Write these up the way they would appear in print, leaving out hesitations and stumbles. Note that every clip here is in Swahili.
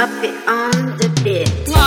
up it on the bit.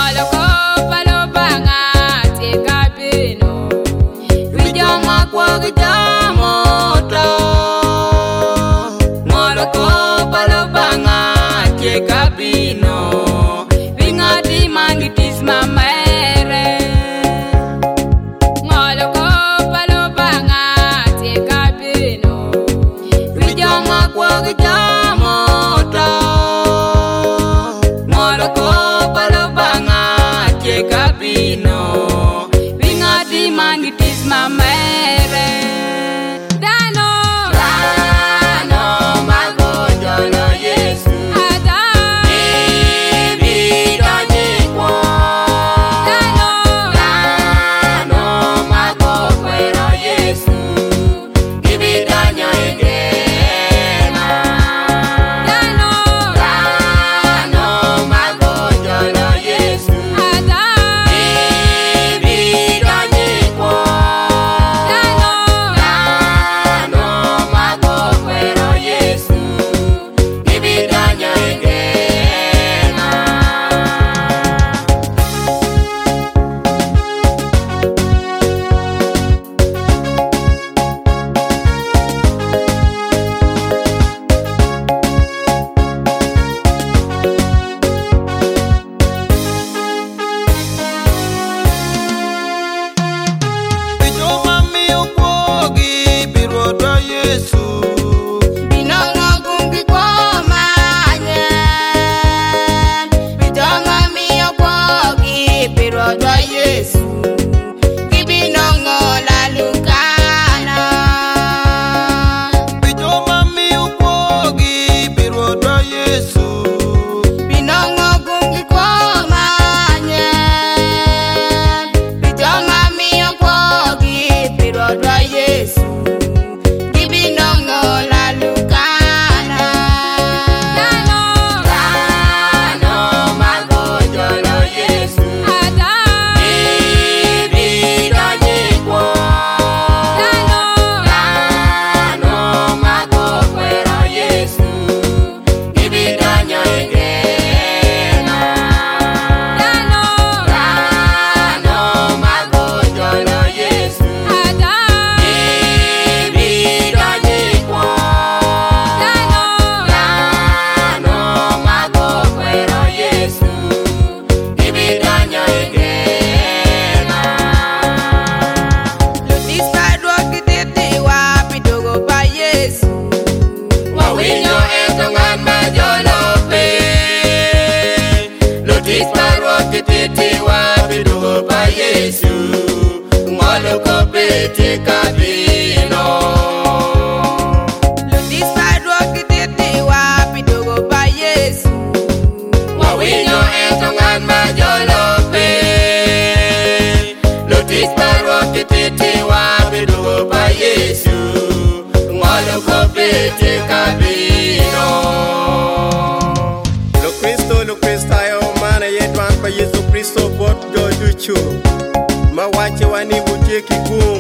Ma wache wani butie kikum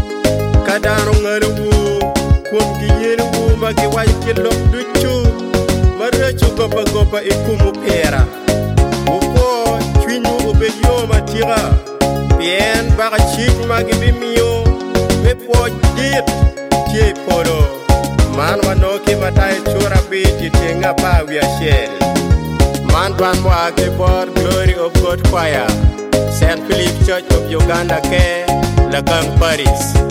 kadaro ngaru kum kiyeru ma ki wache lok duchu marechu gopa ikumu pera uko chwinyu obeyo matira bien baga chik magi bimio me po dit tie poro man wanoki matai chura biti tenga pa we share man ban wa ke for Glory of God Choir St. Philip Church of Uganda ke Lakang Paris.